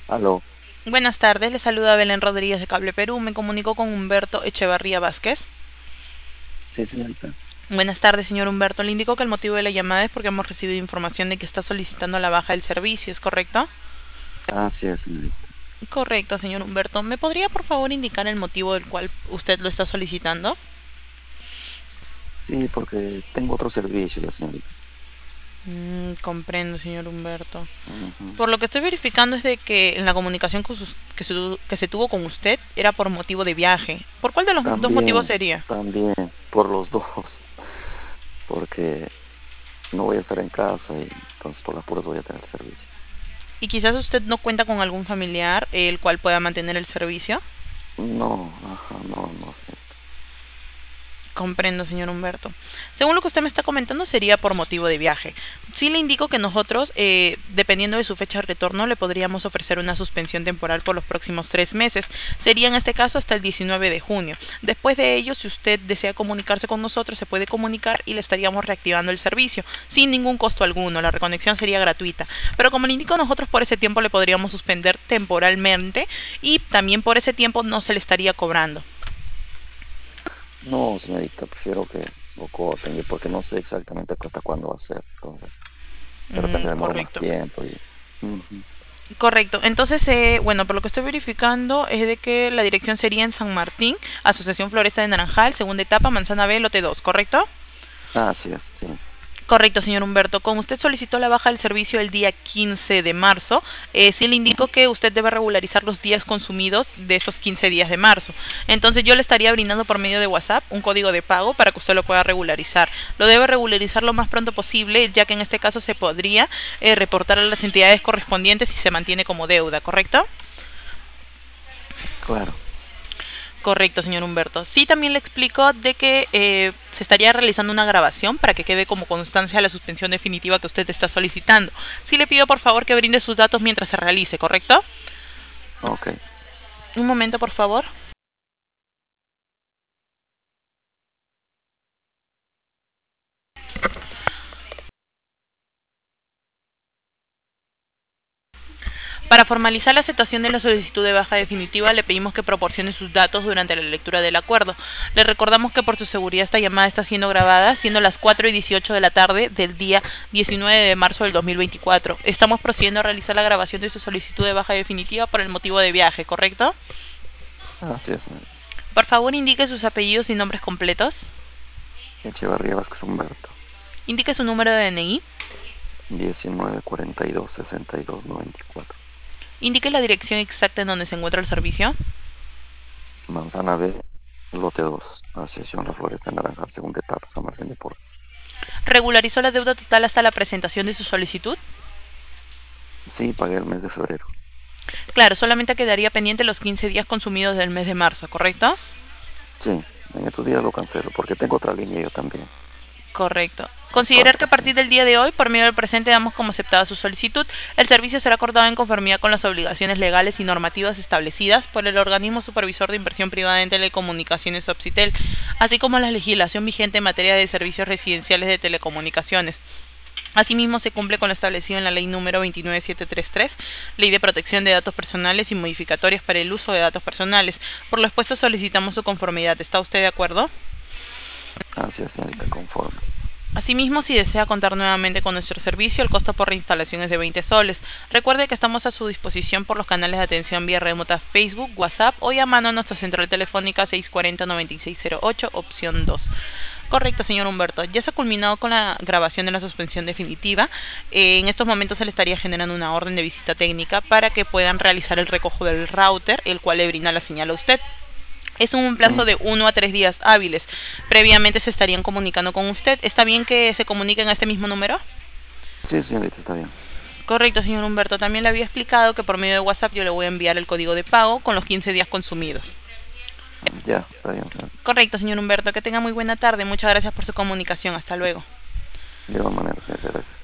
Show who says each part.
Speaker 1: Aló,
Speaker 2: Buenas tardes, le saluda Belén Rodríguez de Cable Perú. Me comunico con Humberto Echevarría Vázquez.
Speaker 1: sí, señorita.
Speaker 2: Buenas tardes, señor Humberto. Le indico que el motivo de la llamada es porque hemos recibido información de que está solicitando la baja del servicio, ¿es correcto?
Speaker 1: Así es, señorita.
Speaker 2: Correcto, señor Humberto. ¿Me podría por favor indicar el motivo del cual usted lo está solicitando?
Speaker 1: Sí, porque tengo otro servicio ya, señorita.
Speaker 2: Comprendo, señor Humberto.
Speaker 1: Ujú.
Speaker 2: Por lo que estoy verificando es de que en la comunicación que se tuvo con usted era por motivo de viaje. ¿Por cuál de los dos motivos
Speaker 1: También,
Speaker 2: sería?
Speaker 1: también, por los dos, porque no voy a estar en casa y entonces por las puras voy a tener servicio.
Speaker 2: Y quizás usted no cuenta con algún familiar el cual pueda mantener el servicio.
Speaker 1: No, ajá, no, no, señorita.
Speaker 2: Comprendo, señor Humberto. Según lo que usted me está comentando, sería por motivo de viaje. Sí le indico que nosotros, dependiendo de su fecha de retorno, le podríamos ofrecer una suspensión temporal por los próximos 3 meses. Sería en este caso hasta el 19 de junio. Después de ello, si usted desea comunicarse con nosotros, se puede comunicar y le estaríamos reactivando el servicio sin ningún costo alguno. La reconexión sería gratuita. Pero como le indico, nosotros por ese tiempo le podríamos suspender temporalmente y también por ese tiempo no se le estaría cobrando.
Speaker 1: No, señorita, prefiero que lo corten y porque no sé exactamente hasta cuándo va a ser. Entonces, de repente demoro más
Speaker 2: Correcto.
Speaker 1: tiempo y... Ujú.
Speaker 2: Correcto. Entonces, bueno, por lo que estoy verificando es de que la dirección sería en San Martín, Asociación Floresta de Naranjal, segunda etapa, Manzana B, lote 2, ¿correcto?
Speaker 1: Así es, sí.
Speaker 2: Correcto, señor Humberto. Como usted solicitó la baja del servicio el día 15 de marzo, sí le indico que usted debe regularizar los días consumidos de esos 15 días de marzo. Entonces yo le estaría brindando por medio de WhatsApp un código de pago para que usted lo pueda regularizar. Lo debe regularizar lo más pronto posible, ya que en este caso se podría reportar a las entidades correspondientes si se mantiene como deuda, ¿correcto?
Speaker 1: Claro.
Speaker 2: Correcto, señor Humberto. Sí, también le explico de que se estaría realizando una grabación para que quede como constancia la suspensión definitiva que usted está solicitando. Sí le pido por favor que brinde sus datos mientras se realice, ¿correcto?
Speaker 1: Ok.
Speaker 2: Un momento, por favor. Para formalizar la aceptación de la solicitud de baja definitiva, le pedimos que proporcione sus datos durante la lectura del acuerdo. Le recordamos que por su seguridad esta llamada está siendo grabada, siendo las 4:18 de la tarde del día 19 de marzo del 2024. Estamos procediendo a realizar la grabación de su solicitud de baja definitiva por el motivo de viaje, ¿correcto?
Speaker 1: Así es, señorita.
Speaker 2: Por favor, indique sus apellidos y nombres completos.
Speaker 1: Echevarría Vázquez Humberto.
Speaker 2: Indique su número de DNI.
Speaker 1: 1942 62 94.
Speaker 2: Indique la dirección exacta en donde se encuentra el servicio.
Speaker 1: Manzana B, lote 2, Asociación La Floresta Naranjal, segunda etapa, San Martín de Porres.
Speaker 2: ¿Regularizó la deuda total hasta la presentación de su solicitud?
Speaker 1: Sí, pagué el mes de febrero.
Speaker 2: Claro, solamente quedaría pendiente los 15 días consumidos del mes de marzo, ¿correcto?
Speaker 1: Sí, en estos días lo cancelo porque tengo otra línea yo también.
Speaker 2: Correcto.
Speaker 1: Me
Speaker 2: Considerar que
Speaker 1: falta,
Speaker 2: a
Speaker 1: sí.
Speaker 2: partir del día de hoy, por medio del presente, damos como aceptada su solicitud. El servicio será acordado en conformidad con las obligaciones legales y normativas establecidas por el organismo supervisor de inversión privada en telecomunicaciones Subsitel, así como la legislación vigente en materia de servicios residenciales de telecomunicaciones. Asimismo, se cumple con lo establecido en la Ley número 29733, Ley de Protección de Datos Personales y modificatorias para el uso de datos personales. Por lo expuesto, solicitamos su conformidad. ¿Está usted de acuerdo?
Speaker 1: Así es, señorita, conforme.
Speaker 2: Asimismo, si desea contar nuevamente con nuestro servicio, el costo por reinstalación es de 20 soles. Recuerde que estamos a su disposición por los canales de atención vía remota Facebook, WhatsApp o llamando a nuestra central telefónica 640-9608, opción 2. Correcto, señor Humberto. Ya se ha culminado con la grabación de la suspensión definitiva. En estos momentos se le estaría generando una orden de visita técnica para que puedan realizar el recojo del router, el cual le brinda la señal a usted. Es un
Speaker 1: Sí,
Speaker 2: plazo de 1 a 3 días hábiles. Previamente se estarían comunicando con usted. ¿Está bien que se comuniquen a este mismo número?
Speaker 1: sí, señorita, está bien.
Speaker 2: Correcto, señor Humberto. También le había explicado que por medio de WhatsApp yo le voy a enviar el código de pago con los 15 días consumidos.
Speaker 1: Ya, está bien, señorita.
Speaker 2: Correcto, señor Humberto. Que tenga muy buena tarde. Muchas gracias por su comunicación. Hasta luego.
Speaker 1: De igual manera, señorita, gracias.